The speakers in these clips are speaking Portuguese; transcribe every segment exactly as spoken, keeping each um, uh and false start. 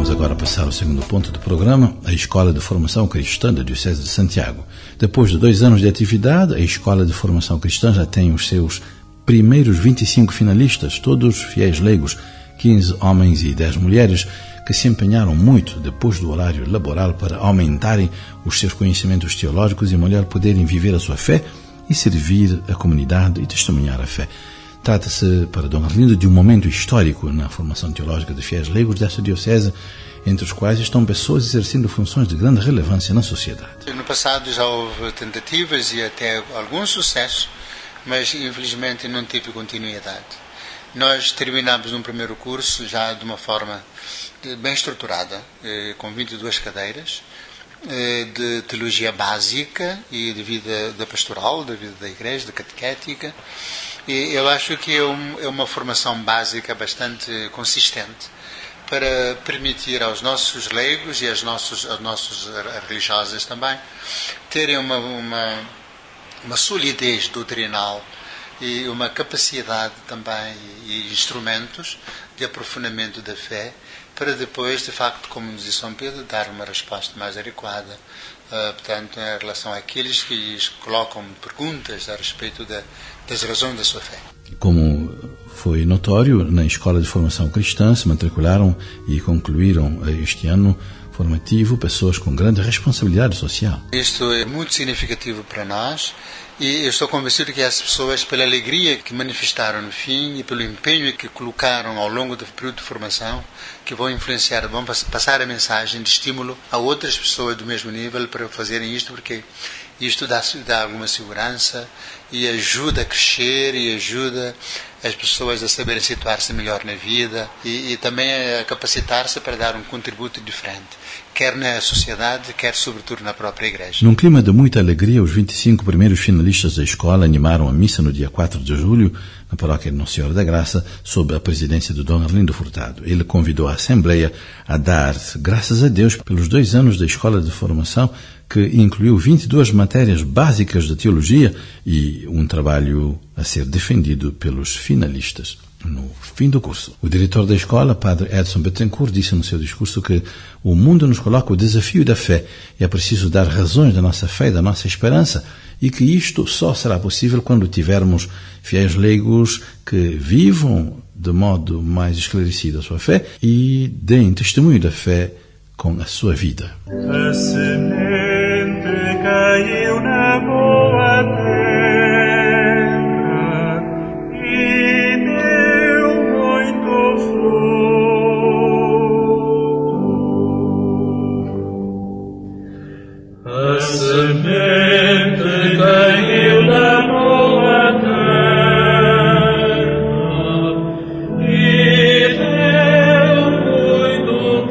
Vamos agora passar ao segundo ponto do programa, a Escola de Formação Cristã da Diocese de Santiago. Depois de dois anos de atividade, a Escola de Formação Cristã já tem os seus primeiros vinte e cinco finalistas, todos fiéis leigos, quinze homens e dez mulheres, que se empenharam muito depois do horário laboral para aumentarem os seus conhecimentos teológicos e mulher poderem viver a sua fé e servir a comunidade e testemunhar a fé. Trata-se, para Dom Arlindo, de um momento histórico na formação teológica de fiéis leigos desta diocese, entre os quais estão pessoas exercendo funções de grande relevância na sociedade. No passado já houve tentativas e até algum sucesso, mas infelizmente não teve continuidade. Nós terminamos um primeiro curso já de uma forma bem estruturada, com vinte e duas cadeiras, de teologia básica e de vida da pastoral, da vida da igreja, da catequética. E eu acho que é, um, é uma formação básica bastante consistente para permitir aos nossos leigos e aos nossos, aos nossos religiosas também terem uma, uma, uma solidez doutrinal e uma capacidade também e instrumentos de aprofundamento da fé para depois, de facto, como nos disse São Pedro, dar uma resposta mais adequada, uh, portanto, em relação àqueles que lhes colocam perguntas a respeito da, das razões da sua fé. Como foi notório, na Escola de Formação Cristã se matricularam e concluíram este ano formativo pessoas com grande responsabilidade social. Isto é muito significativo para nós e eu estou convencido que as pessoas, pela alegria que manifestaram no fim e pelo empenho que colocaram ao longo do período de formação, que vão influenciar, vão passar a mensagem de estímulo a outras pessoas do mesmo nível para fazerem isto, porque isto dá, dá alguma segurança e ajuda a crescer e ajuda as pessoas a saberem situar-se melhor na vida e, e também a capacitar-se para dar um contributo diferente, quer na sociedade, quer sobretudo na própria igreja. Num clima de muita alegria, os vinte e cinco primeiros finalistas da escola animaram a missa no dia quatro de julho, na paróquia de Nossa Senhora da Graça, sob a presidência de Dom Arlindo Furtado. Ele convidou a Assembleia a dar graças a Deus pelos dois anos da escola de formação, que incluiu vinte e duas matérias básicas de teologia e um trabalho a ser defendido pelos finalistas no fim do curso. O diretor da escola, Padre Edson Bettencourt, disse no seu discurso que o mundo nos coloca o desafio da fé e é preciso dar razões da nossa fé e da nossa esperança e que isto só será possível quando tivermos fiéis leigos que vivam de modo mais esclarecido a sua fé e deem testemunho da fé com a sua vida. A semente caiu na boa terra e deu muito fruto. A semente caiu na boa terra e deu muito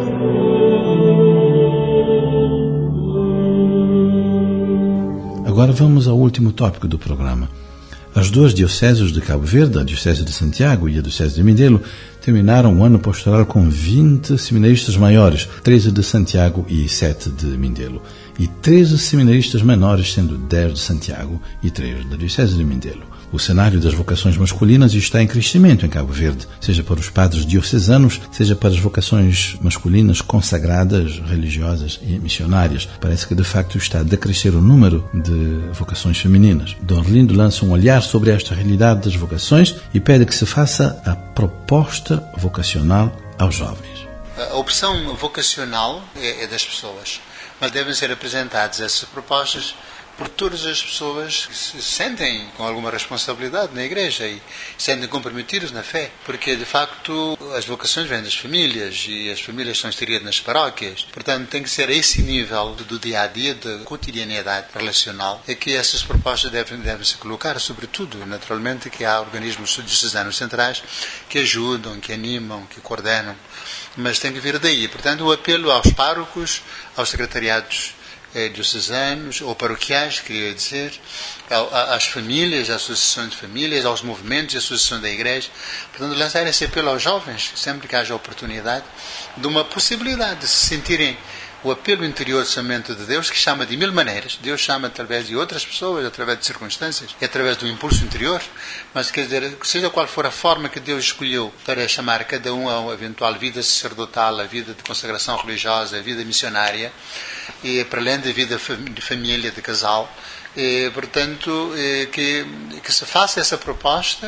fruto. Agora vamos ao último tópico do programa. As duas dioceses de Cabo Verde, a Diocese de Santiago e a Diocese de Mindelo, terminaram o ano pastoral com vinte seminaristas maiores, treze de Santiago e sete de Mindelo, e treze seminaristas menores, sendo dez de Santiago e três da Diocese de Mindelo. O cenário das vocações masculinas está em crescimento em Cabo Verde, seja para os padres diocesanos, seja para as vocações masculinas consagradas, religiosas e missionárias. Parece que, de facto, está a decrescer o número de vocações femininas. Dom Arlindo lança um olhar sobre esta realidade das vocações e pede que se faça a proposta vocacional aos jovens. A opção vocacional é, é das pessoas, mas devem ser apresentadas essas propostas por todas as pessoas que se sentem com alguma responsabilidade na igreja e se sentem comprometidos na fé, porque de facto as vocações vêm das famílias e as famílias são inseridas nas paróquias, portanto tem que ser a esse nível do dia a dia, da cotidianidade relacional, é que essas propostas devem, devem se colocar, sobretudo, naturalmente, que há organismos diocesanos centrais que ajudam, que animam, que coordenam, mas tem que vir daí. Portanto, o apelo aos párocos, aos secretariados diocesanos ou paroquiais, queria dizer, às famílias, às associações de famílias, aos movimentos e associações da igreja. Portanto, lançar esse apelo aos jovens, sempre que haja oportunidade, de uma possibilidade de se sentirem o apelo interior do chamamento de Deus, que chama de mil maneiras. Deus chama através de outras pessoas, através de circunstâncias, e através do impulso interior, mas quer dizer, seja qual for a forma que Deus escolheu para chamar cada um a uma eventual vida sacerdotal, a vida de consagração religiosa, a vida missionária, e para além da vida de família, de casal, e, portanto, que, que se faça essa proposta,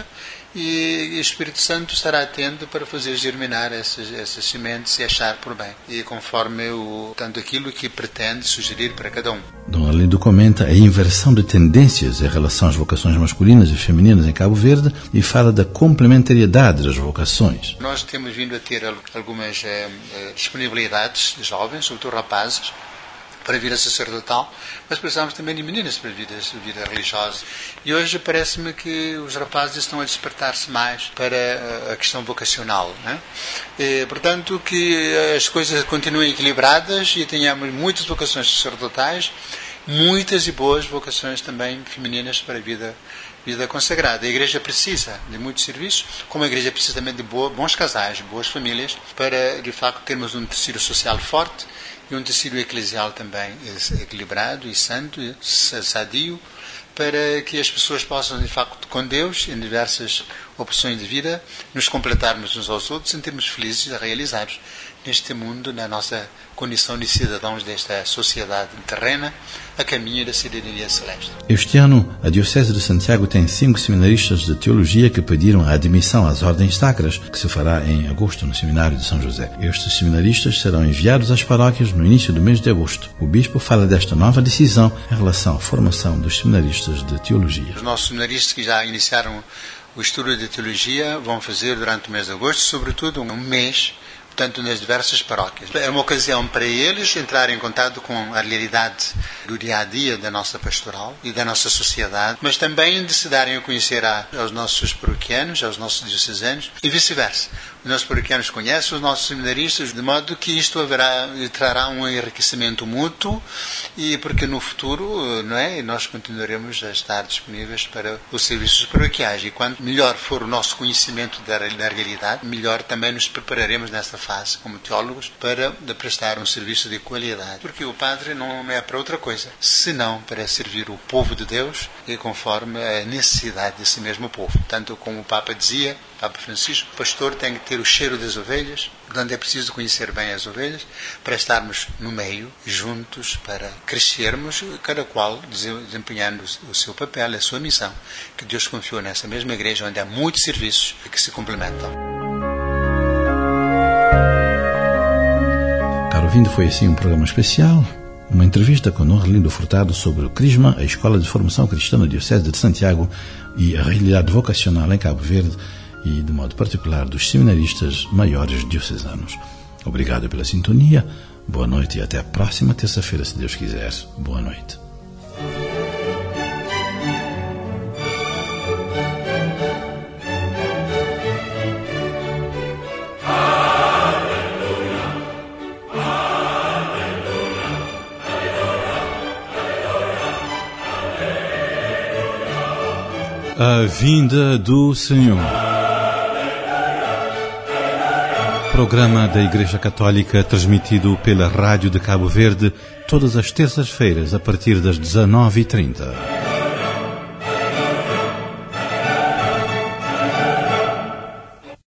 e o Espírito Santo estará atento para fazer germinar essas, essas sementes e achar por bem, e conforme o, tanto aquilo que pretende sugerir para cada um. Dom Arlindo comenta a inversão de tendências em relação às vocações masculinas e femininas em Cabo Verde e fala da complementariedade das vocações. Nós temos vindo a ter algumas eh, disponibilidades de jovens, sobretudo rapazes, para a vida sacerdotal, mas precisamos também de meninas para a vida, a vida religiosa. E hoje parece-me que os rapazes estão a despertar-se mais para a questão vocacional, né? E, portanto, que as coisas continuem equilibradas e tenhamos muitas vocações sacerdotais, muitas e boas vocações também femininas para a vida, vida consagrada. A Igreja precisa de muitos serviços, como a Igreja precisa também de boa, bons casais, boas famílias, para, de facto, termos um tecido social forte e um tecido eclesial também equilibrado e santo, e sadio, para que as pessoas possam, de facto, com Deus, em diversas opções de vida, nos completarmos uns aos outros, sentirmos felizes e realizados neste mundo, na nossa condição de cidadãos desta sociedade terrena, a caminho da cidadania celeste. Este ano, a Diocese de Santiago tem cinco seminaristas de teologia que pediram a admissão às ordens sacras, que se fará em agosto no Seminário de São José. Estes seminaristas serão enviados às paróquias no início do mês de agosto. O bispo fala desta nova decisão em relação à formação dos seminaristas de teologia. Os nossos seminaristas que já iniciaram o estudo de teologia vão fazer durante o mês de agosto, sobretudo um mês, portanto, nas diversas paróquias. É uma ocasião para eles entrarem em contato com a realidade do dia-a-dia da nossa pastoral e da nossa sociedade, mas também de se darem a conhecer aos nossos paroquianos, aos nossos diocesanos, e vice-versa. Os nossos paroquianos conhecem os nossos seminaristas, de modo que isto haverá, trará um enriquecimento mútuo, e porque no futuro, não é, nós continuaremos a estar disponíveis para os serviços paroquiais. E quanto melhor for o nosso conhecimento da, da realidade, melhor também nos prepararemos nesta fase, como teólogos, para prestar um serviço de qualidade. Porque o padre não é para outra coisa, senão para servir o povo de Deus e conforme a necessidade desse mesmo povo. Tanto como o Papa dizia, Papa Francisco, o pastor tem que ter o cheiro das ovelhas, portanto é preciso conhecer bem as ovelhas para estarmos no meio, juntos, para crescermos, cada qual desempenhando o seu papel, a sua missão, que Deus confiou nessa mesma igreja onde há muitos serviços que se complementam. Caro ouvinte, foi assim um programa especial, uma entrevista com Dom Arlindo Furtado sobre o Crisma, a Escola de Formação Cristã da Diocese de Santiago e a realidade vocacional em Cabo Verde, e de modo particular dos seminaristas maiores diocesanos. Obrigado pela sintonia, boa noite e até a próxima terça-feira, se Deus quiser. Boa noite. A vinda do Senhor. Programa da Igreja Católica transmitido pela Rádio de Cabo Verde todas as terças-feiras a partir das dezenove e trinta.